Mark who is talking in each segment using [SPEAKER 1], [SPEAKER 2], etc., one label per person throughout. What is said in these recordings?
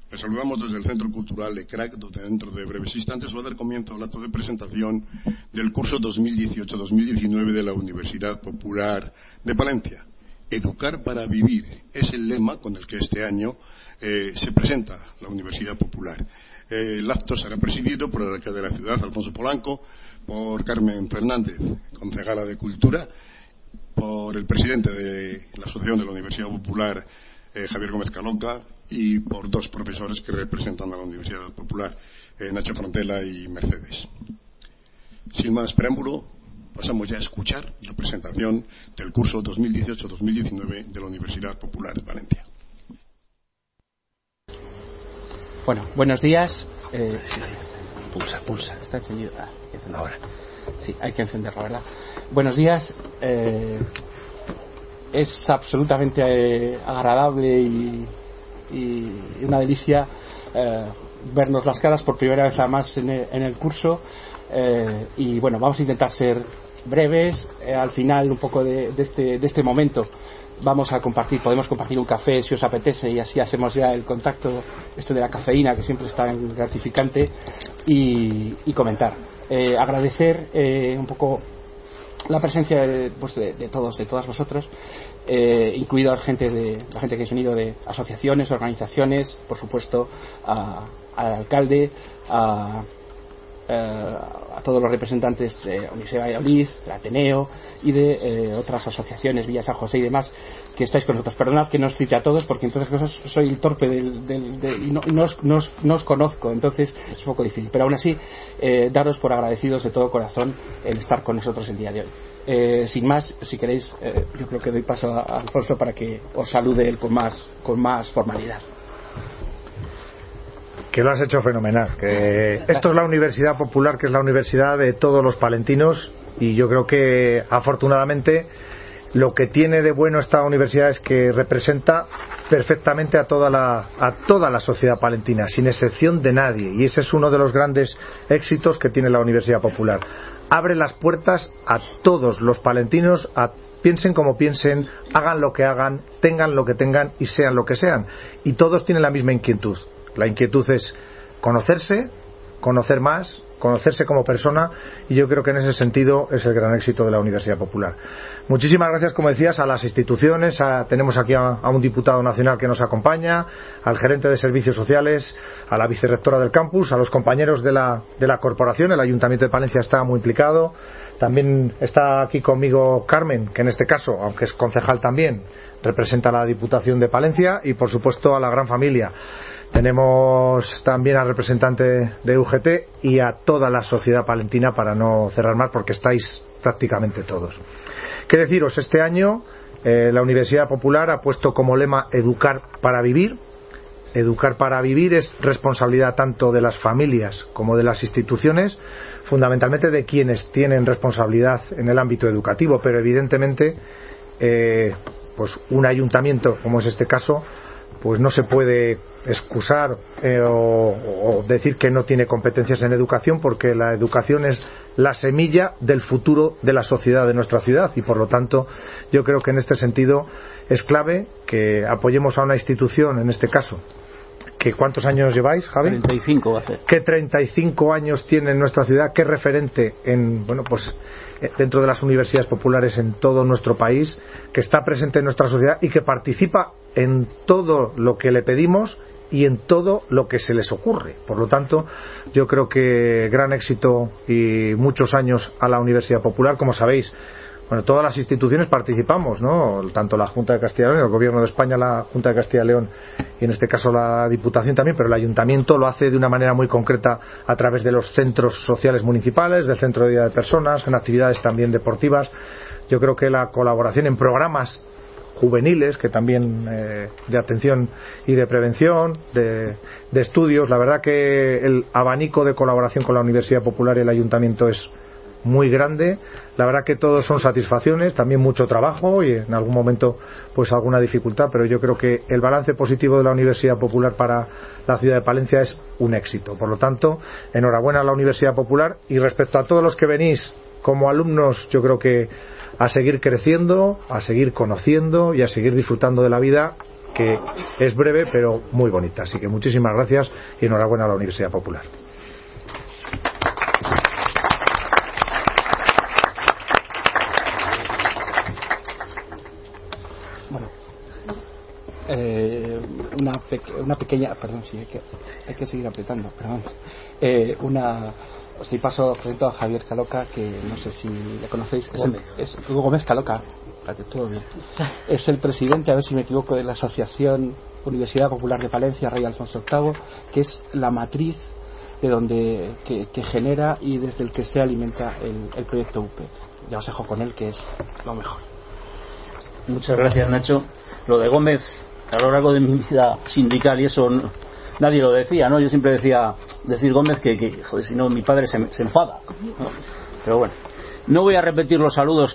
[SPEAKER 1] Les saludamos desde el Centro Cultural Lecrac, donde dentro de breves instantes va a dar comienzo al acto de presentación del curso 2018-2019 de la Universidad Popular de Palencia. Educar para vivir es el lema con el que este año se presenta la Universidad Popular. El acto será presidido por el alcalde de la ciudad, Alfonso Polanco, por Carmen Fernández, concejala de Cultura, por el presidente de la Asociación de la Universidad Popular, Javier Gómez Caloca, y por dos profesores que representan a la Universidad Popular, Nacho Frontela y Mercedes. Sin más preámbulo, pasamos ya a escuchar la presentación del curso 2018-2019 de la Universidad Popular de Valencia.
[SPEAKER 2] Bueno, buenos días. Pulsa. Está encendido. Hay que encenderlo ahora. Sí, hay que encenderlo, ¿verdad? Buenos días. Es absolutamente agradable y una delicia vernos las caras por primera vez además en el curso. Y bueno, vamos a intentar ser breves. Al final un poco de este momento podemos compartir un café si os apetece, y así hacemos ya el contacto de la cafeína, que siempre es tan gratificante, y comentar. Agradecer un poco la presencia de todos, de todas vosotros, incluido la gente que habéis venido de asociaciones, organizaciones, por supuesto al alcalde, a todos los representantes de Universidad de Valladolid, del Ateneo y de otras asociaciones, Villa San José y demás, que estáis con nosotros. Perdonad que no os cite a todos, porque entonces soy el torpe y no os conozco, entonces es un poco difícil, pero aún así daros por agradecidos de todo corazón el estar con nosotros el día de hoy. Sin más, si queréis, yo creo que doy paso a Alfonso para que os salude él con más formalidad.
[SPEAKER 3] Que lo has hecho fenomenal. Esto es la Universidad Popular, que es la universidad de todos los palentinos, y yo creo que afortunadamente lo que tiene de bueno esta universidad es que representa perfectamente a toda la sociedad palentina, sin excepción de nadie, y ese es uno de los grandes éxitos que tiene la Universidad Popular. Abre las puertas a todos los palentinos, piensen como piensen, hagan lo que hagan, tengan lo que tengan y sean lo que sean, y todos tienen la misma inquietud. La inquietud es conocerse, conocer más, conocerse como persona, y yo creo que en ese sentido es el gran éxito de la Universidad Popular. Muchísimas gracias, como decías, a las instituciones. Tenemos aquí a un diputado nacional que nos acompaña, al gerente de servicios sociales, a la vicerrectora del campus, a los compañeros de la corporación. El Ayuntamiento de Palencia está muy implicado. También está aquí conmigo Carmen, que en este caso, aunque es concejal también, representa a la Diputación de Palencia, y por supuesto a la gran familia. Tenemos también al representante de UGT y a toda la sociedad palentina, para no cerrar más, porque estáis prácticamente todos. ¿Qué deciros? Este año la Universidad Popular ha puesto como lema educar para vivir. Educar para vivir es responsabilidad tanto de las familias como de las instituciones, fundamentalmente de quienes tienen responsabilidad en el ámbito educativo, pero evidentemente pues un ayuntamiento, como es este caso, pues no se puede excusar o decir que no tiene competencias en educación, porque la educación es la semilla del futuro de la sociedad de nuestra ciudad, y por lo tanto yo creo que en este sentido es clave que apoyemos a una institución, en este caso, que ¿cuántos años lleváis, Javi?
[SPEAKER 2] 35 va a ser.
[SPEAKER 3] ¿Qué 35 años tiene en nuestra ciudad? ¿Qué referente dentro de las universidades populares en todo nuestro país, que está presente en nuestra sociedad y que participa en todo lo que le pedimos y en todo lo que se les ocurre? Por lo tanto, yo creo que gran éxito y muchos años a la Universidad Popular. Como sabéis, todas las instituciones participamos, ¿no? Tanto la Junta de Castilla y León, el Gobierno de España, la Junta de Castilla y León, y en este caso la Diputación también, pero el Ayuntamiento lo hace de una manera muy concreta a través de los centros sociales municipales, del Centro de Día de Personas, en actividades también deportivas. Yo creo que la colaboración en programas juveniles, que también de atención y de prevención, de estudios, la verdad que el abanico de colaboración con la Universidad Popular y el Ayuntamiento es muy grande. La verdad que todos son satisfacciones, también mucho trabajo y en algún momento pues alguna dificultad, pero yo creo que el balance positivo de la Universidad Popular para la ciudad de Palencia es un éxito. Por lo tanto, enhorabuena a la Universidad Popular, y respecto a todos los que venís como alumnos, yo creo que a seguir creciendo, a seguir conociendo y a seguir disfrutando de la vida que es breve pero muy bonita. Así que muchísimas gracias y enhorabuena a la Universidad Popular.
[SPEAKER 2] Bueno, una pequeña, perdón, sí, hay que seguir apretando, perdón. Si paso, presento a Javier Caloca, que no sé si le conocéis, es Hugo Gómez Caloca, todo bien. Es el presidente, a ver si me equivoco, de la Asociación Universidad Popular de Palencia, Rey Alfonso VIII, que es la matriz de donde que genera y desde el que se alimenta el proyecto UPE. Ya os dejo con él, que es lo mejor.
[SPEAKER 4] Muchas gracias, Nacho. Lo de Gómez, a lo largo de mi vida sindical y eso nadie lo decía, ¿no? Yo siempre decía decir Gómez que joder, si no mi padre se enfada, ¿no? Pero bueno, no voy a repetir los saludos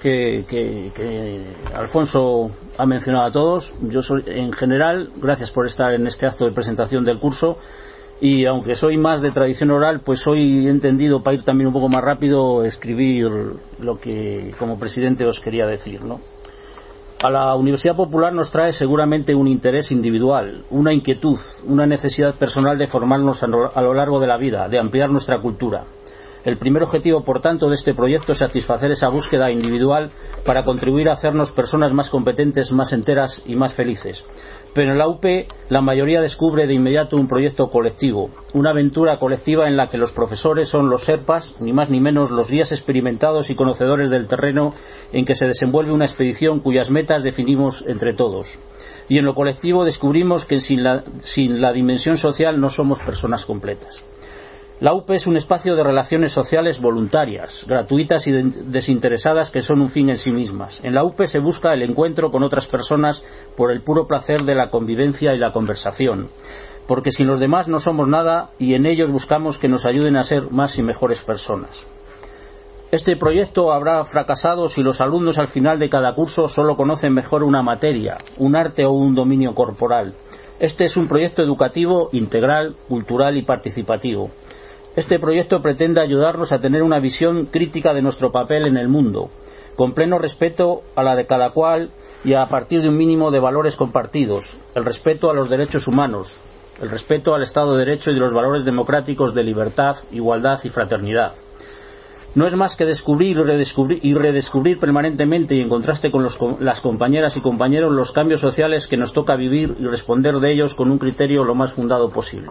[SPEAKER 4] que Alfonso ha mencionado a todos. Yo soy, en general, gracias por estar en este acto de presentación del curso, y aunque soy más de tradición oral, pues hoy he entendido, para ir también un poco más rápido, escribir lo que como presidente os quería decir, ¿no? A la Universidad Popular nos trae seguramente un interés individual, una inquietud, una necesidad personal de formarnos a lo largo de la vida, de ampliar nuestra cultura. El primer objetivo, por tanto, de este proyecto es satisfacer esa búsqueda individual para contribuir a hacernos personas más competentes, más enteras y más felices. Pero en la UPE la mayoría descubre de inmediato un proyecto colectivo, una aventura colectiva en la que los profesores son los serpas, ni más ni menos los guías experimentados y conocedores del terreno en que se desenvuelve una expedición cuyas metas definimos entre todos. Y en lo colectivo descubrimos que sin la dimensión social no somos personas completas. La UPE es un espacio de relaciones sociales voluntarias, gratuitas y desinteresadas, que son un fin en sí mismas. En la UPE se busca el encuentro con otras personas por el puro placer de la convivencia y la conversación, porque sin los demás no somos nada y en ellos buscamos que nos ayuden a ser más y mejores personas. Este proyecto habrá fracasado si los alumnos al final de cada curso solo conocen mejor una materia, un arte o un dominio corporal. Este es un proyecto educativo, integral, cultural y participativo. Este proyecto pretende ayudarnos a tener una visión crítica de nuestro papel en el mundo, con pleno respeto a la de cada cual y a partir de un mínimo de valores compartidos: el respeto a los derechos humanos, el respeto al Estado de Derecho y de los valores democráticos de libertad, igualdad y fraternidad. No es más que descubrir y redescubrir permanentemente, y en contraste con las compañeras y compañeros, los cambios sociales que nos toca vivir y responder de ellos con un criterio lo más fundado posible.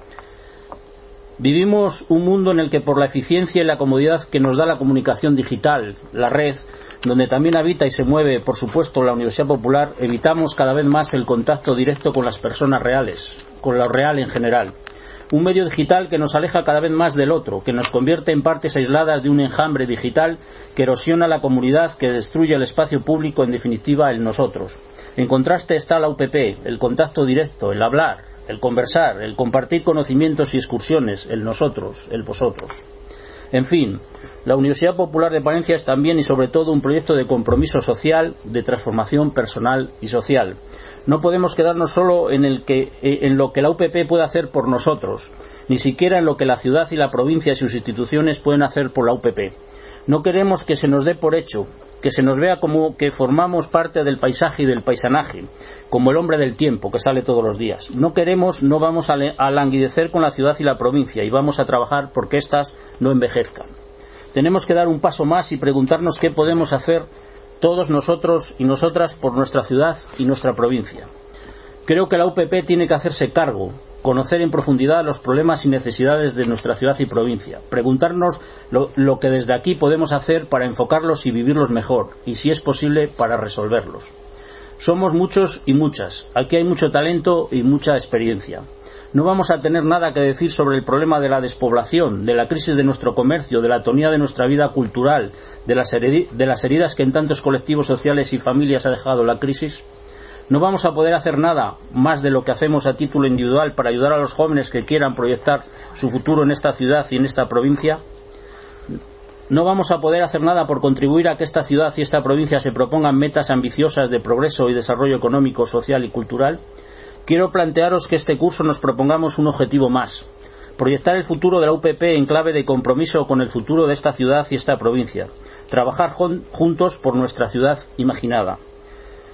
[SPEAKER 4] Vivimos un mundo en el que, por la eficiencia y la comodidad que nos da la comunicación digital, la red, donde también habita y se mueve, por supuesto, la Universidad Popular, evitamos cada vez más el contacto directo con las personas reales, con lo real en general. Un medio digital que nos aleja cada vez más del otro, que nos convierte en partes aisladas de un enjambre digital que erosiona la comunidad, que destruye el espacio público, en definitiva, el nosotros. En contraste está la UPP, el contacto directo, el hablar, el conversar, el compartir conocimientos y excursiones, el nosotros, el vosotros. En fin, la Universidad Popular de Palencia es también y sobre todo un proyecto de compromiso social, de transformación personal y social. No podemos quedarnos solo en lo que la UPP puede hacer por nosotros, ni siquiera en lo que la ciudad y la provincia y sus instituciones pueden hacer por la UPP. No queremos que se nos dé por hecho, que se nos vea como que formamos parte del paisaje y del paisanaje, como el hombre del tiempo que sale todos los días. No vamos a languidecer con la ciudad y la provincia, y vamos a trabajar porque éstas no envejezcan. Tenemos que dar un paso más y preguntarnos qué podemos hacer todos nosotros y nosotras por nuestra ciudad y nuestra provincia. Creo que la UPP tiene que hacerse cargo, conocer en profundidad los problemas y necesidades de nuestra ciudad y provincia, preguntarnos lo que desde aquí podemos hacer para enfocarlos y vivirlos mejor, y si es posible, para resolverlos. Somos muchos y muchas, aquí hay mucho talento y mucha experiencia. No vamos a tener nada que decir sobre el problema de la despoblación, de la crisis de nuestro comercio, de la atonía de nuestra vida cultural, de las heridas que en tantos colectivos sociales y familias ha dejado la crisis. No vamos a poder hacer nada más de lo que hacemos a título individual para ayudar a los jóvenes que quieran proyectar su futuro en esta ciudad y en esta provincia. No vamos a poder hacer nada por contribuir a que esta ciudad y esta provincia se propongan metas ambiciosas de progreso y desarrollo económico, social y cultural. Quiero plantearos que este curso nos propongamos un objetivo más: proyectar el futuro de la UPP en clave de compromiso con el futuro de esta ciudad y esta provincia, trabajar juntos por nuestra ciudad imaginada.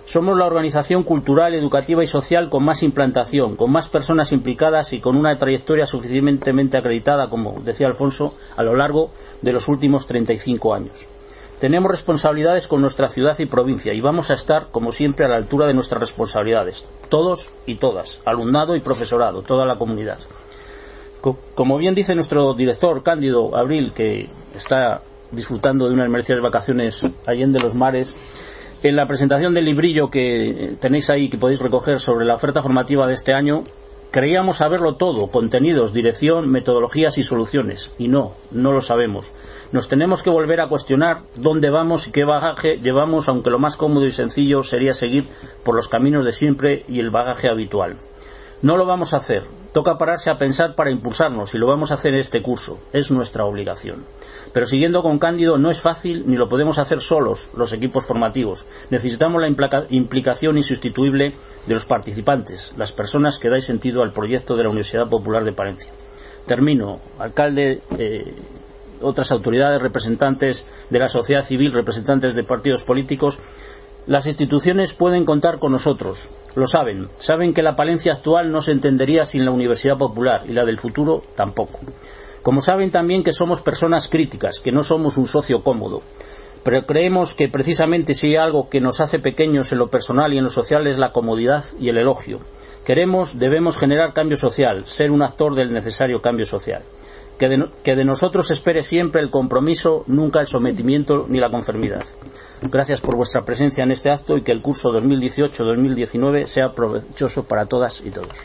[SPEAKER 4] Somos la organización cultural, educativa y social con más implantación, con más personas implicadas y con una trayectoria suficientemente acreditada, como decía Alfonso, a lo largo de los últimos 35 años. Tenemos responsabilidades con nuestra ciudad y provincia y vamos a estar, como siempre, a la altura de nuestras responsabilidades, todos y todas, alumnado y profesorado, toda la comunidad. Como bien dice nuestro director, Cándido Abril, que está disfrutando de unas merecidas vacaciones allende los mares, en la presentación del librillo que tenéis ahí, que podéis recoger sobre la oferta formativa de este año, creíamos saberlo todo: contenidos, dirección, metodologías y soluciones. Y no lo sabemos. Nos tenemos que volver a cuestionar dónde vamos y qué bagaje llevamos, aunque lo más cómodo y sencillo sería seguir por los caminos de siempre y el bagaje habitual. No lo vamos a hacer. Toca pararse a pensar para impulsarnos, y lo vamos a hacer en este curso. Es nuestra obligación. Pero siguiendo con Cándido, no es fácil ni lo podemos hacer solos los equipos formativos. Necesitamos la implicación insustituible de los participantes, las personas que dais sentido al proyecto de la Universidad Popular de Palencia. Termino. Alcalde, otras autoridades, representantes de la sociedad civil, representantes de partidos políticos. Las instituciones pueden contar con nosotros, lo saben que la Palencia actual no se entendería sin la Universidad Popular, y la del futuro tampoco. Como saben también que somos personas críticas, que no somos un socio cómodo, pero creemos que precisamente si hay algo que nos hace pequeños en lo personal y en lo social es la comodidad y el elogio. Debemos generar cambio social, ser un actor del necesario cambio social. Que de nosotros espere siempre el compromiso, nunca el sometimiento ni la conformidad. Gracias por vuestra presencia en este acto y que el curso 2018-2019 sea provechoso para todas y todos.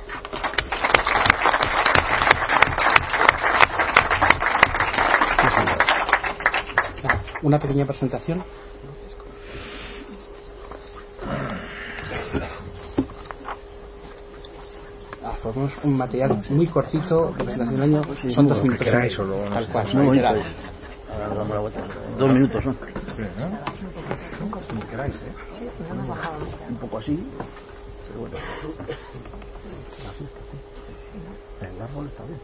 [SPEAKER 2] Una pequeña presentación. Ponemos un material muy cortito, presentación del año, son 2 minutos. Tal cual, no queráis.
[SPEAKER 4] 2 minutos, ¿no? Un poco así, pero bueno. El árbol está bien.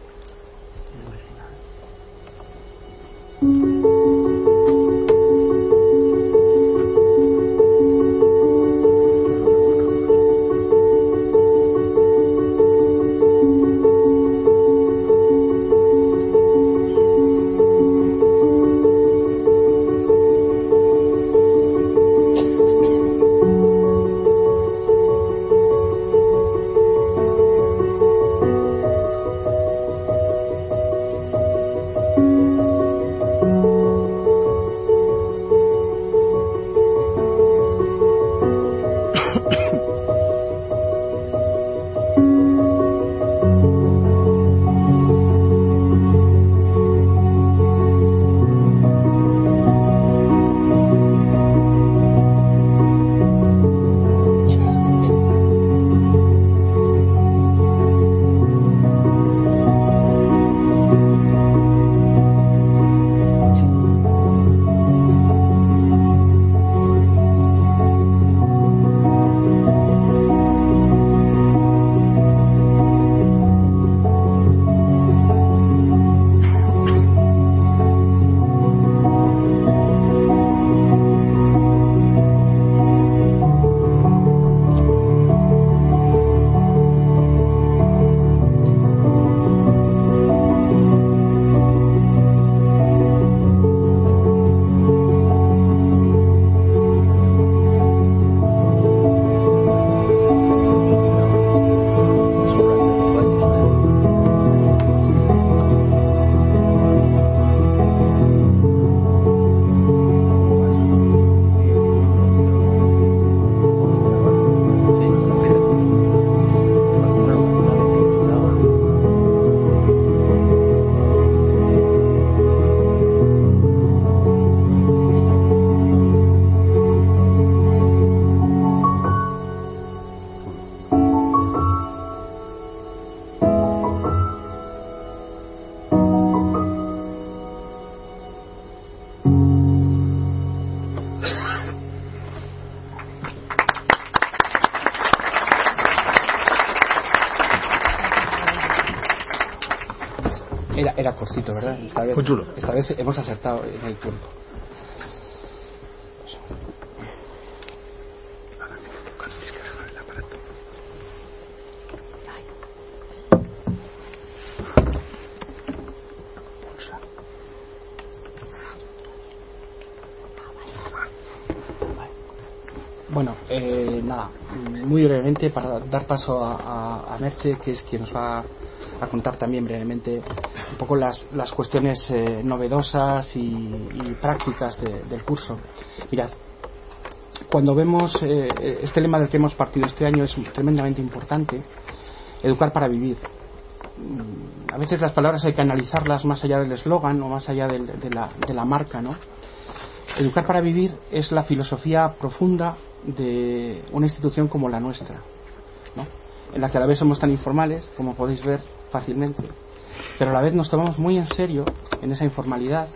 [SPEAKER 2] Era cortito, ¿verdad?
[SPEAKER 3] Muy chulo.
[SPEAKER 2] Esta vez hemos acertado en el tiempo. muy brevemente para dar paso a Merche, que es quien nos va a contar también brevemente un poco las cuestiones novedosas y prácticas del curso. Mirad, cuando vemos este lema del que hemos partido este año, es tremendamente importante: educar para vivir. A veces las palabras hay que analizarlas más allá del eslogan o más allá de la marca, ¿no? Educar para vivir es la filosofía profunda de una institución como la nuestra, ¿no? En la que a la vez somos tan informales, como podéis ver fácilmente, pero a la vez nos tomamos muy en serio, en esa informalidad,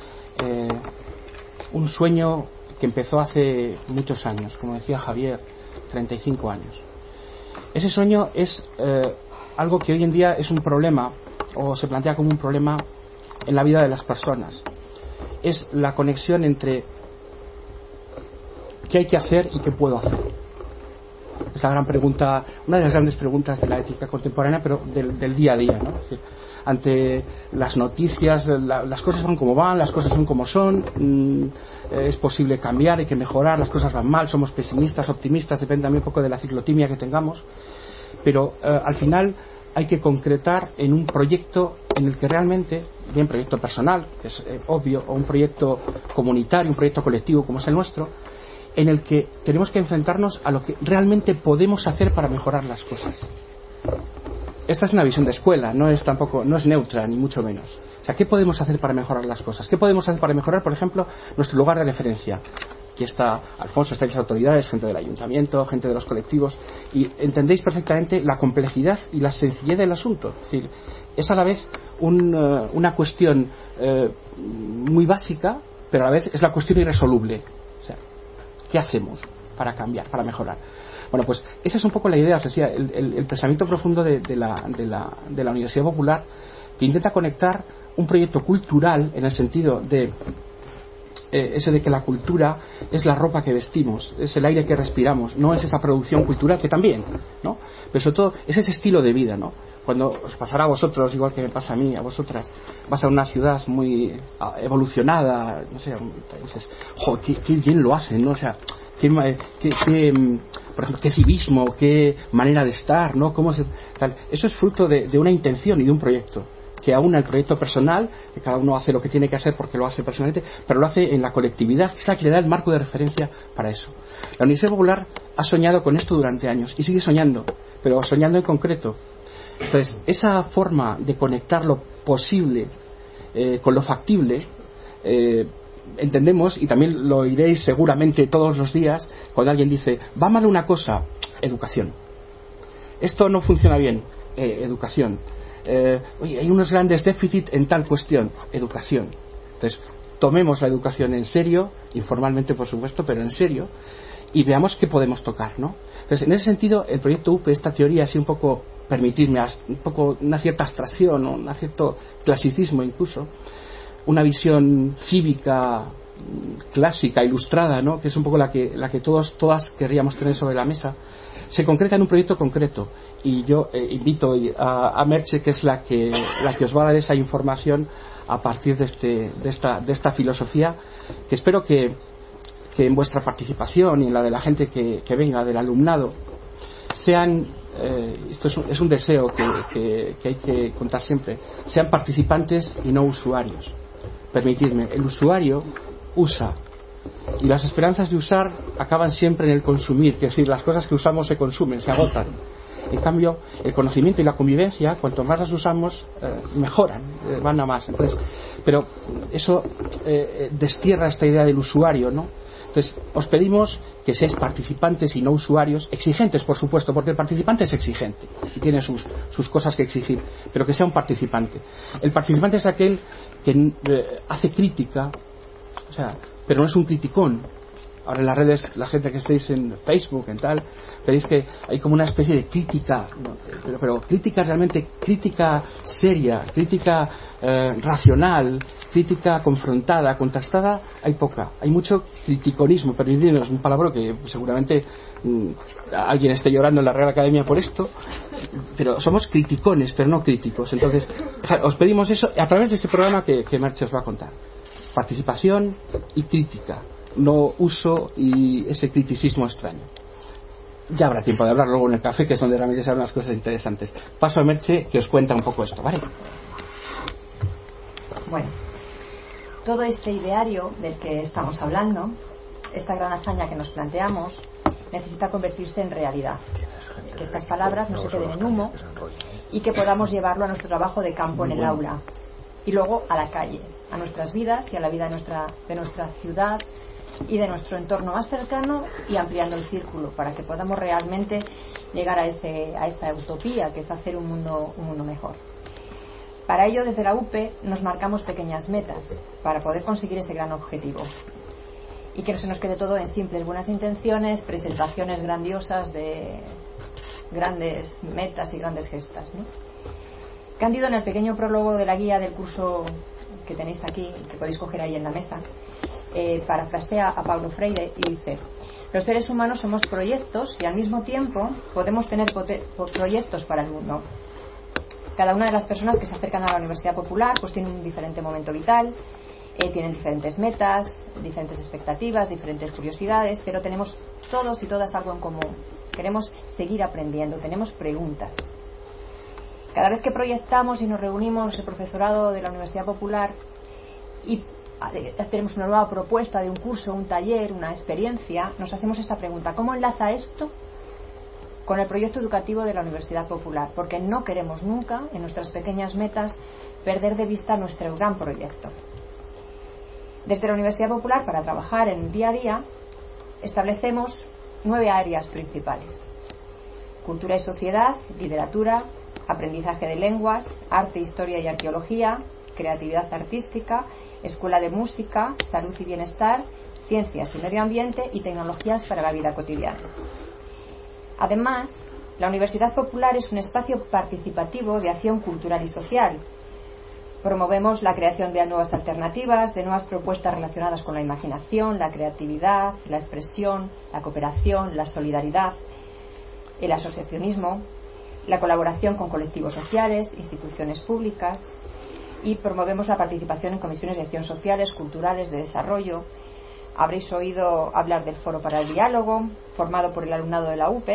[SPEAKER 2] un sueño que empezó hace muchos años, como decía Javier, 35 años. Ese sueño es algo que hoy en día es un problema, o se plantea como un problema en la vida de las personas. Es la conexión entre qué hay que hacer y qué puedo hacer. Es la gran pregunta, una de las grandes preguntas de la ética contemporánea, pero del día a día, ¿no? Es decir, ante las noticias, las cosas van como van, las cosas son como son, es posible cambiar, hay que mejorar, las cosas van mal, somos pesimistas, optimistas, depende también un poco de la ciclotimia que tengamos, pero al final hay que concretar en un proyecto en el que realmente, bien proyecto personal, que es obvio, o un proyecto comunitario, un proyecto colectivo como es el nuestro, en el que tenemos que enfrentarnos a lo que realmente podemos hacer para mejorar las cosas. Esta es una visión de escuela, no es neutra, ni mucho menos. O sea, ¿qué podemos hacer para mejorar las cosas? ¿Qué podemos hacer para mejorar, por ejemplo, nuestro lugar de referencia? Aquí está Alfonso, estáis las autoridades, gente del ayuntamiento, gente de los colectivos, y entendéis perfectamente la complejidad y la sencillez del asunto. Es decir, es a la vez una cuestión muy básica, pero a la vez es la cuestión irresoluble. O sea, ¿qué hacemos para cambiar, para mejorar? Bueno, pues esa es un poco la idea, os decía, el pensamiento profundo de la Universidad Popular, que intenta conectar un proyecto cultural en el sentido de ese de que la cultura es la ropa que vestimos, es el aire que respiramos, no es esa producción cultural, que también, ¿no? Pero sobre todo es ese estilo de vida, ¿no? Cuando os pasará a vosotros, igual que me pasa a mí, a vosotras, vas a una ciudad muy evolucionada, no sé, dices, jo, qué bien lo hacen, ¿no? O sea, por ejemplo, qué civismo, qué manera de estar, ¿no? Tal. Eso es fruto de una intención y de un proyecto que aúna el proyecto personal, que cada uno hace lo que tiene que hacer porque lo hace personalmente, pero lo hace en la colectividad, que es la que le da el marco de referencia para eso. La Universidad Popular ha soñado con esto durante años y sigue soñando, pero soñando en concreto. Entonces, esa forma de conectar lo posible con lo factible, entendemos, y también lo oiréis seguramente todos los días, cuando alguien dice, va mal una cosa, educación. Esto no funciona bien, educación. Oye, hay unos grandes déficits en tal cuestión, educación. Entonces, tomemos la educación en serio, informalmente por supuesto, pero en serio, y veamos qué podemos tocar, ¿no? Entonces, en ese sentido, el proyecto UPE, esta teoría así un poco, permitirme, un poco una cierta abstracción, ¿no? Un cierto clasicismo incluso, una visión cívica, clásica, ilustrada, ¿no? Que es un poco la que todas querríamos tener sobre la mesa, se concreta en un proyecto concreto. Y yo invito a Merche, que es la que os va a dar esa información a partir de esta filosofía, que espero que en vuestra participación y en la de la gente que venga, del alumnado, sean, esto es un deseo que hay que contar siempre, sean participantes y no usuarios. Permitidme, el usuario usa, y las esperanzas de usar acaban siempre en el consumir, que es decir, las cosas que usamos se consumen, se agotan. En cambio, el conocimiento y la convivencia, cuanto más las usamos, mejoran, van a más. Entonces, pero eso destierra esta idea del usuario, ¿no? Entonces, os pedimos que seáis participantes y no usuarios, exigentes, por supuesto, porque el participante es exigente y tiene sus cosas que exigir, pero que sea un participante. El participante es aquel que hace crítica, o sea, pero no es un criticón. Ahora en las redes, la gente que estéis en Facebook, en tal, veréis que hay como una especie de crítica, ¿no? pero crítica realmente, crítica seria, crítica racional, crítica confrontada, contrastada, hay poca. Hay mucho criticonismo, permitidme, es un palabra que seguramente alguien esté llorando en la Real Academia por esto, pero somos criticones, pero no críticos. Entonces, os pedimos eso a través de este programa que Merche os va a contar. Participación y crítica, no uso y ese criticismo extraño. ya habrá tiempo de hablar luego en el café, que es donde realmente se hablan las cosas interesantes. Paso a Merche, que os cuenta un poco esto, ¿vale?
[SPEAKER 5] Bueno, todo este ideario del que estamos hablando, esta gran hazaña que nos planteamos, necesita convertirse en realidad. Que estas palabras no se queden en humo y que podamos llevarlo a nuestro trabajo de campo en el aula y luego a la calle, a nuestras vidas y a la vida de nuestra ciudad y de nuestro entorno más cercano, y ampliando el círculo para que podamos realmente llegar a esta utopía que es hacer un mundo mejor. Para ello, desde la UPE nos marcamos pequeñas metas para poder conseguir ese gran objetivo y que no se nos quede todo en simples buenas intenciones, presentaciones grandiosas de grandes metas y grandes gestas, ¿no? Cándido, en el pequeño prólogo de la guía del curso que tenéis aquí, que podéis coger ahí en la mesa, parafrasea a Paulo Freire y dice: los seres humanos somos proyectos y al mismo tiempo podemos tener proyectos para el mundo. Cada una de las personas que se acercan a la Universidad Popular pues tiene un diferente momento vital, tienen diferentes metas, diferentes expectativas, diferentes curiosidades, pero tenemos todos y todas algo en común. Queremos seguir aprendiendo, tenemos preguntas. Cada vez que proyectamos y nos reunimos el profesorado de la Universidad Popular y tenemos una nueva propuesta de un curso, un taller, una experiencia, nos hacemos esta pregunta: ¿cómo enlaza esto con el proyecto educativo de la Universidad Popular? Porque no queremos nunca, en nuestras pequeñas metas, perder de vista nuestro gran proyecto. Desde la Universidad Popular, para trabajar en el día a día, establecemos 9 áreas principales: cultura y sociedad, literatura, aprendizaje de lenguas, arte, historia y arqueología, creatividad artística, escuela de música, salud y bienestar, ciencias y medio ambiente y tecnologías para la vida cotidiana. Además, la Universidad Popular es un espacio participativo de acción cultural y social. Promovemos la creación de nuevas alternativas, de nuevas propuestas relacionadas con la imaginación, la creatividad, la expresión, la cooperación, la solidaridad, el asociacionismo, la colaboración con colectivos sociales, instituciones públicas, y promovemos la participación en comisiones de acción sociales, culturales, de desarrollo. Habréis oído hablar del Foro para el Diálogo, formado por el alumnado de la UPE,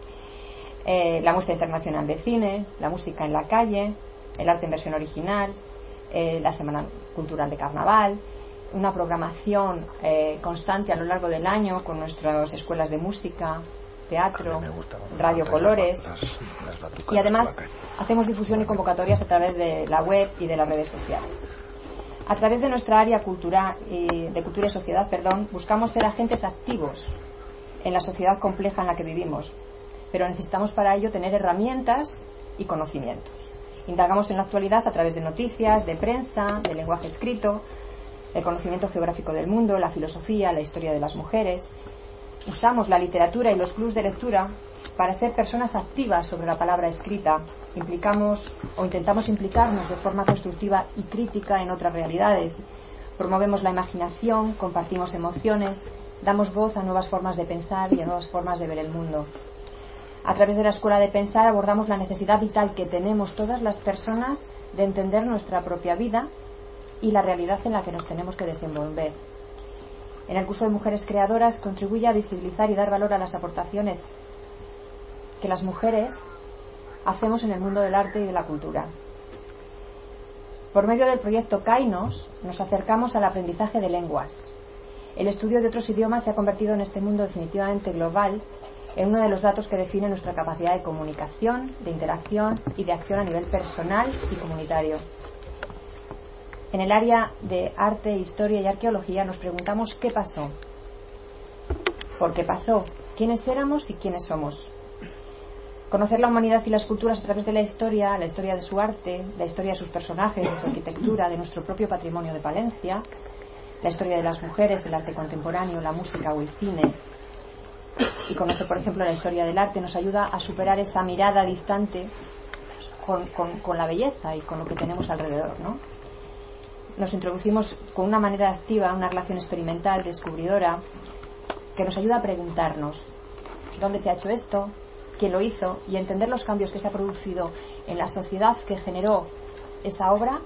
[SPEAKER 5] la Muestra Internacional de Cine, la música en la calle, el arte en versión original, la Semana Cultural de Carnaval, una programación constante a lo largo del año con nuestras escuelas de música, teatro, radio colores, y además hacemos difusión y convocatorias a través de la web y de las redes sociales. A través de nuestra área de cultura y sociedad, buscamos ser agentes activos en la sociedad compleja en la que vivimos, pero necesitamos para ello tener herramientas y conocimientos. Indagamos en la actualidad a través de noticias, de prensa, de lenguaje escrito, el conocimiento geográfico del mundo, la filosofía, la historia de las mujeres. Usamos la literatura y los clubs de lectura para ser personas activas sobre la palabra escrita. Implicamos o intentamos implicarnos de forma constructiva y crítica en otras realidades. Promovemos la imaginación, compartimos emociones, damos voz a nuevas formas de pensar y a nuevas formas de ver el mundo. A través de la Escuela de Pensar abordamos la necesidad vital que tenemos todas las personas de entender nuestra propia vida y la realidad en la que nos tenemos que desenvolver. En el curso de Mujeres Creadoras contribuye a visibilizar y dar valor a las aportaciones que las mujeres hacemos en el mundo del arte y de la cultura. Por medio del proyecto Kainos nos acercamos al aprendizaje de lenguas. El estudio de otros idiomas se ha convertido en este mundo definitivamente global en uno de los datos que define nuestra capacidad de comunicación, de interacción y de acción a nivel personal y comunitario. En el área de arte, historia y arqueología nos preguntamos qué pasó, por qué pasó, quiénes éramos y quiénes somos. Conocer la humanidad y las culturas a través de la historia de su arte, la historia de sus personajes, de su arquitectura, de nuestro propio patrimonio de Palencia, la historia de las mujeres, el arte contemporáneo, la música o el cine. Y conocer, por ejemplo, la historia del arte nos ayuda a superar esa mirada distante con la belleza y con lo que tenemos alrededor, ¿no? Nos introducimos con una manera activa, una relación experimental, descubridora, que nos ayuda a preguntarnos dónde se ha hecho esto, quién lo hizo, y entender los cambios que se ha producido en la sociedad que generó esa obra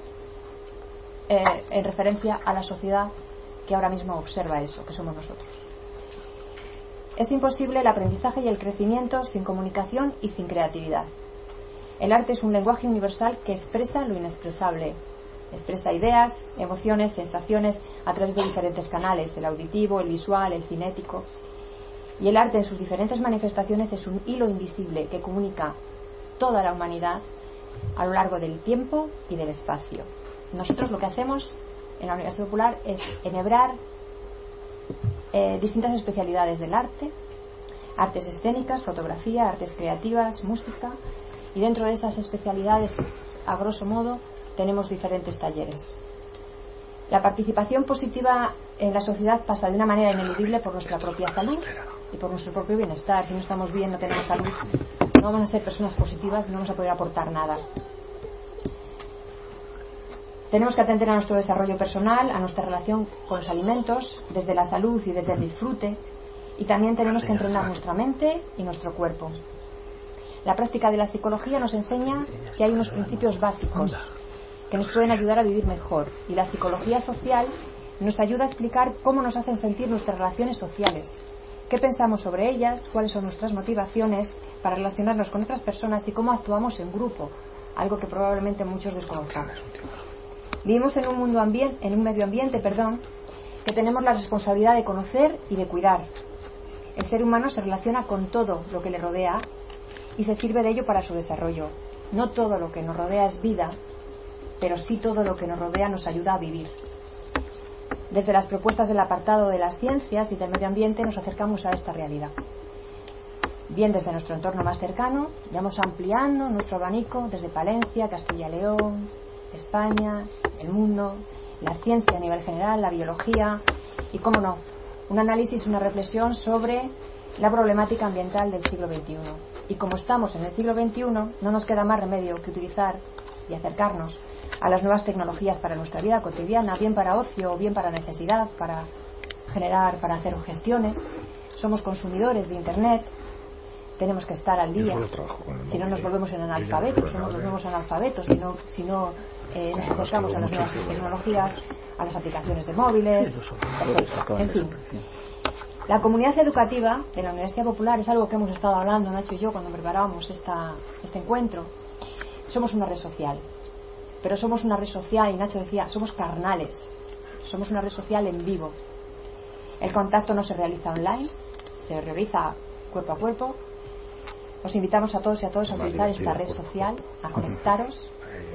[SPEAKER 5] en referencia a la sociedad que ahora mismo observa eso, que somos nosotros. Es imposible el aprendizaje y el crecimiento sin comunicación y sin creatividad. El arte es un lenguaje universal que expresa lo inexpresable. Expresa ideas, emociones, sensaciones a través de diferentes canales, el auditivo, el visual, el cinético. Y el arte en sus diferentes manifestaciones es un hilo invisible que comunica toda la humanidad a lo largo del tiempo y del espacio. Nosotros lo que hacemos en la Universidad Popular es enhebrar distintas especialidades del arte, artes escénicas, fotografía, artes creativas, música, y dentro de esas especialidades, a grosso modo, tenemos diferentes talleres. La participación positiva en la sociedad pasa de una manera ineludible por nuestra propia salud y por nuestro propio bienestar. Si no estamos bien, no tenemos salud, no vamos a ser personas positivas y no vamos a poder aportar nada. Tenemos que atender a nuestro desarrollo personal, a nuestra relación con los alimentos, desde la salud y desde el disfrute, y también tenemos que entrenar nuestra mente y nuestro cuerpo. La práctica de la psicología nos enseña que hay unos principios básicos que nos pueden ayudar a vivir mejor, y la psicología social nos ayuda a explicar cómo nos hacen sentir nuestras relaciones sociales, qué pensamos sobre ellas, cuáles son nuestras motivaciones para relacionarnos con otras personas y cómo actuamos en grupo, algo que probablemente muchos desconozcamos. Vivimos en un medio ambiente, que tenemos la responsabilidad de conocer y de cuidar. El ser humano se relaciona con todo lo que le rodea y se sirve de ello para su desarrollo. No todo lo que nos rodea es vida, pero sí todo lo que nos rodea nos ayuda a vivir. Desde las propuestas del apartado de las ciencias y del medio ambiente nos acercamos a esta realidad. Bien desde nuestro entorno más cercano, vamos ampliando nuestro abanico desde Palencia, Castilla y León, España, el mundo, la ciencia a nivel general, la biología y, cómo no, un análisis, una reflexión sobre la problemática ambiental del siglo XXI. Y como estamos en el siglo XXI, no nos queda más remedio que utilizar y acercarnos a las nuevas tecnologías para nuestra vida cotidiana, bien para ocio o bien para necesidad, para hacer gestiones. Somos consumidores de Internet, tenemos que estar al día, si no nos volvemos en analfabetos, o nos volvemos analfabetos si no nos acercamos a las nuevas tecnologías, a las aplicaciones de móviles, en fin. La comunidad educativa de la Universidad Popular es algo que hemos estado hablando Nacho y yo cuando preparábamos este encuentro. Somos una red social, pero somos una red social, y Nacho decía, somos carnales, somos una red social en vivo. El contacto no se realiza online, se realiza cuerpo a cuerpo. Os invitamos a todos y a todas a utilizar esta red social, a conectaros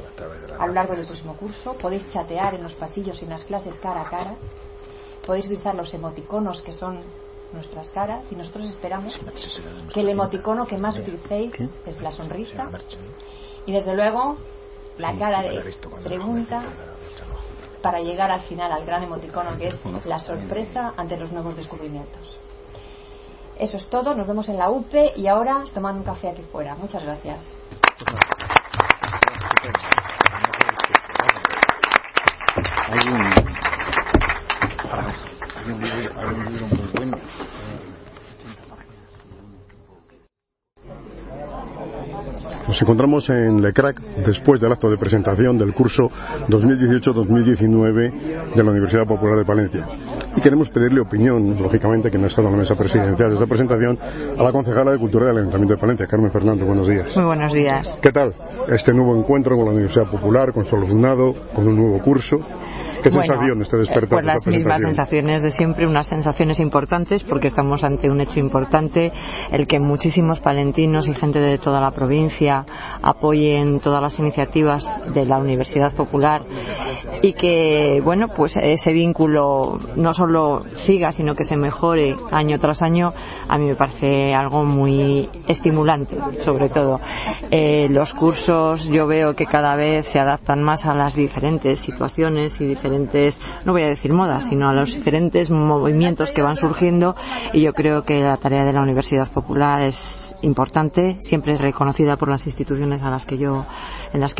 [SPEAKER 5] a lo largo del próximo curso. Podéis chatear en los pasillos y en las clases cara a cara. Podéis utilizar los emoticonos que son nuestras caras, y nosotros esperamos que el emoticono que más utilicéis es la sonrisa y desde luego la cara de pregunta para llegar al final al gran emoticono que es la sorpresa ante los nuevos descubrimientos. Eso es todo, nos vemos en la UPE y ahora tomando un café aquí fuera. Muchas gracias.
[SPEAKER 6] Hay un libro muy bueno.
[SPEAKER 1] Nos encontramos en Le Crac después del acto de presentación del curso 2018-2019 de la Universidad Popular de Palencia. Y queremos pedirle opinión, lógicamente, que no ha estado en la mesa presidencial de esta presentación, a la concejala de Cultura del Ayuntamiento de Palencia, Carmen Fernando. Buenos días.
[SPEAKER 7] Muy buenos días.
[SPEAKER 1] ¿Qué tal este nuevo encuentro con la Universidad Popular, con su alumnado, con un nuevo curso? ¿Qué sensación está despertando?
[SPEAKER 7] Pues las mismas sensaciones de siempre, unas sensaciones importantes, porque estamos ante un hecho importante, el que muchísimos palentinos y gente de toda la provincia apoyen todas las iniciativas de la Universidad Popular y que, bueno, pues ese vínculo no solo siga, sino que se mejore año tras año. A mí me parece algo muy estimulante, sobre todo. Los cursos yo veo que cada vez se adaptan más a las diferentes situaciones y diferentes, no voy a decir modas, sino a los diferentes movimientos que van surgiendo, y yo creo que la tarea de la Universidad Popular es importante, siempre es reconocida por las instituciones en las que yo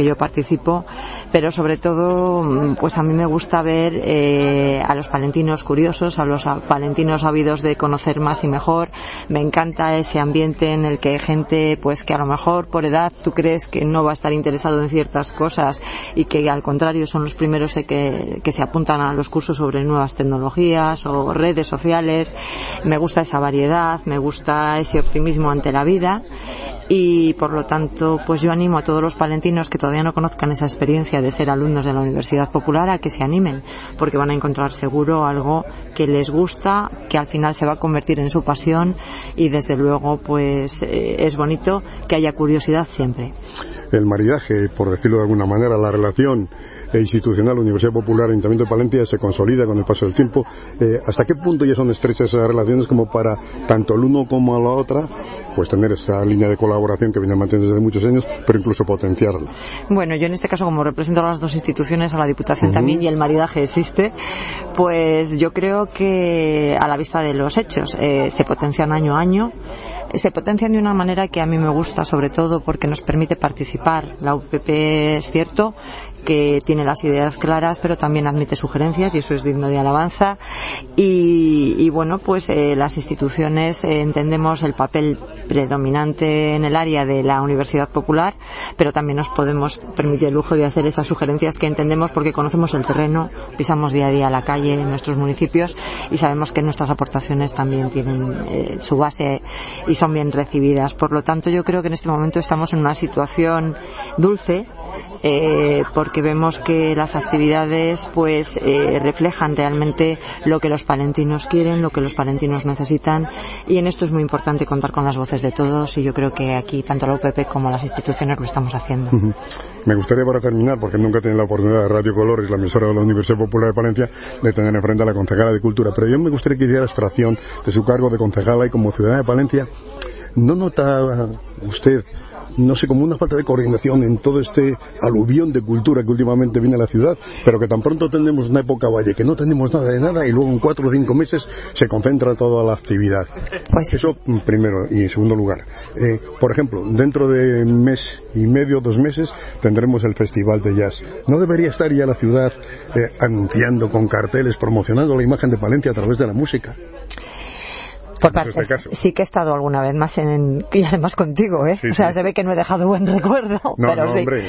[SPEAKER 7] participo, pero sobre todo pues a mí me gusta ver a los palentinos curiosos, a los palentinos ávidos de conocer más y mejor. Me encanta ese ambiente en el que hay gente pues que a lo mejor por edad tú crees que no va a estar interesado en ciertas cosas y que al contrario son los primeros que se apuntan a los cursos sobre nuevas tecnologías o redes sociales. Me gusta esa variedad, me gusta ese optimismo ante la vida y por lo tanto pues yo animo a todos los palentinos que todavía no conozcan esa experiencia de ser alumnos de la Universidad Popular a que se animen, porque van a encontrar seguro algo que les gusta, que al final se va a convertir en su pasión y desde luego pues es bonito que haya curiosidad siempre.
[SPEAKER 1] El maridaje, por decirlo de alguna manera, la relación institucional Universidad Popular Ayuntamiento de Palencia se consolida con el paso del tiempo. ¿Hasta qué punto ya son estrechas esas relaciones como para tanto el uno como la otra pues tener esa línea de colaboración que viene manteniendo desde muchos años, pero incluso potenciarla?
[SPEAKER 7] Bueno, yo en este caso, como represento a las dos instituciones, a la Diputación también, y el maridaje existe, pues yo creo que a la vista de los hechos se potencian año a año, se potencian de una manera que a mí me gusta, sobre todo porque nos permite participar. La UPP es cierto que tiene las ideas claras, pero también admite sugerencias y eso es digno de alabanza. Y bueno, pues las instituciones entendemos el papel predominante en el área de la Universidad Popular, pero también nos podemos permitir el lujo de hacer esas sugerencias que entendemos porque conocemos el terreno, pisamos día a día la calle en nuestros municipios y sabemos que nuestras aportaciones también tienen su base y son bien recibidas. Por lo tanto, yo creo que en este momento estamos en una situación dulce porque vemos que las actividades pues reflejan realmente lo que los palentinos quieren, lo que los palentinos necesitan, y en esto es muy importante contar con las voces de todos, y yo creo que aquí tanto la UPP como las instituciones lo estamos haciendo.
[SPEAKER 1] Me gustaría, para terminar, porque nunca he tenido la oportunidad de Radio Colores, la emisora de la Universidad Popular de Palencia, de tener enfrente a la concejala de Cultura, pero yo me gustaría que hiciera abstracción de su cargo de concejala y como ciudadana de Palencia. ¿No nota usted, no sé, como una falta de coordinación en todo este aluvión de cultura que últimamente viene a la ciudad, pero que tan pronto tenemos una época valle, que no tenemos nada de nada y luego en 4 o 5 meses se concentra toda la actividad? Pues eso primero, y en segundo lugar, por ejemplo, dentro de mes y medio, 2 meses, tendremos el Festival de Jazz. ¿No debería estar ya la ciudad anunciando con carteles, promocionando la imagen de Palencia a través de la música?
[SPEAKER 7] Por partes, sí que he estado alguna vez más y además contigo, ¿eh? Sí, o sea, sí. Se ve que no he dejado buen recuerdo, no, pero no, sí. Hombre.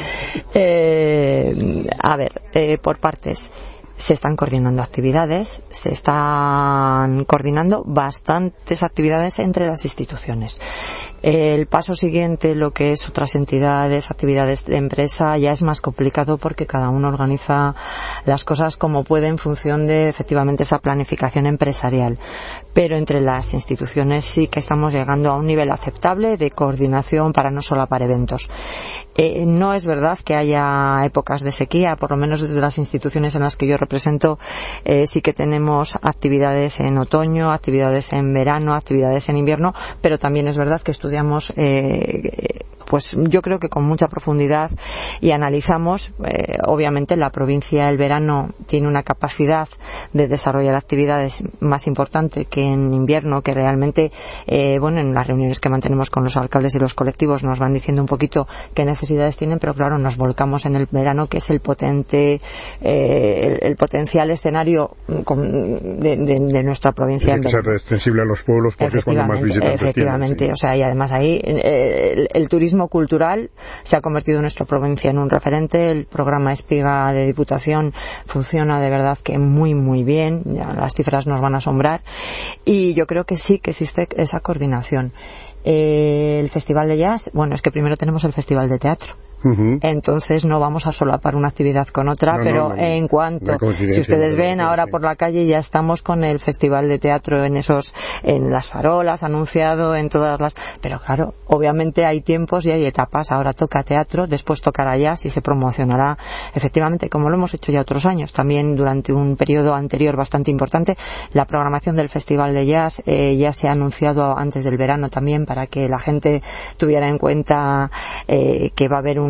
[SPEAKER 7] A ver, por partes. Se están coordinando actividades, se están coordinando bastantes actividades entre las instituciones. El paso siguiente, lo que es otras entidades, actividades de empresa, ya es más complicado porque cada uno organiza las cosas como puede en función de efectivamente esa planificación empresarial. Pero entre las instituciones sí que estamos llegando a un nivel aceptable de coordinación para no solapar eventos. No es verdad que haya épocas de sequía, por lo menos desde las instituciones en las que yo represento, sí que tenemos actividades en otoño, actividades en verano, actividades en invierno, pero también es verdad que estudiamos pues yo creo que con mucha profundidad y analizamos, obviamente la provincia el verano tiene una capacidad de desarrollar actividades más importante que en invierno, que realmente bueno, en las reuniones que mantenemos con los alcaldes y los colectivos nos van diciendo un poquito qué necesidades tienen, pero claro, nos volcamos en el verano, que es el potente el potencial escenario de nuestra provincia. Tiene
[SPEAKER 1] que ser extensible a los pueblos porque es cuando más visitantes
[SPEAKER 7] efectivamente
[SPEAKER 1] tienen, sí.
[SPEAKER 7] O sea, y además ahí el turismo cultural se ha convertido en nuestra provincia en un referente. El programa Espiga de Diputación funciona de verdad que muy muy bien, ya las cifras nos van a asombrar, y yo creo que sí que existe esa coordinación. El Festival de Jazz, bueno, es que primero tenemos el Festival de Teatro. Entonces no vamos a solapar una actividad con otra, pero en cuanto, si ustedes ven ahora por la calle, ya estamos con el Festival de Teatro en las farolas, anunciado en todas las, pero claro, obviamente hay tiempos y hay etapas. Ahora toca teatro, después tocará jazz y se promocionará efectivamente, como lo hemos hecho ya otros años, también durante un periodo anterior bastante importante. La programación del Festival de Jazz ya se ha anunciado antes del verano también, para que la gente tuviera en cuenta que va a haber una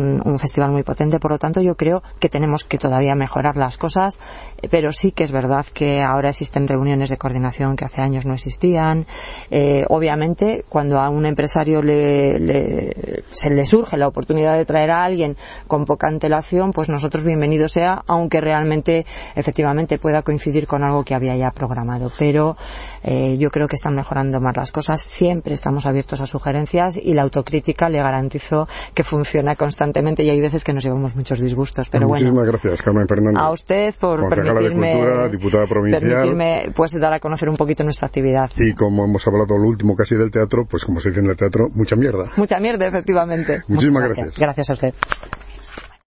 [SPEAKER 7] un festival muy potente. Por lo tanto, yo creo que tenemos que todavía mejorar las cosas, pero sí que es verdad que ahora existen reuniones de coordinación que hace años no existían. Obviamente, cuando a un empresario se le surge la oportunidad de traer a alguien con poca antelación, pues nosotros bienvenido sea, aunque realmente efectivamente pueda coincidir con algo que había ya programado. Pero yo creo que están mejorando más las cosas. Siempre estamos abiertos a sugerencias y la autocrítica le garantizo que funciona constantemente, y hay veces que nos llevamos muchos disgustos. Pero
[SPEAKER 8] muchísimas gracias, Carmen Fernández.
[SPEAKER 7] A usted por
[SPEAKER 8] permitirme, diputada provincial,
[SPEAKER 7] pues dar a conocer un poquito nuestra actividad.
[SPEAKER 8] Y como hemos hablado lo último casi del teatro, pues como se dice en el teatro, mucha mierda.
[SPEAKER 7] Mucha mierda, efectivamente.
[SPEAKER 8] Muchísimas gracias.
[SPEAKER 7] Gracias a usted.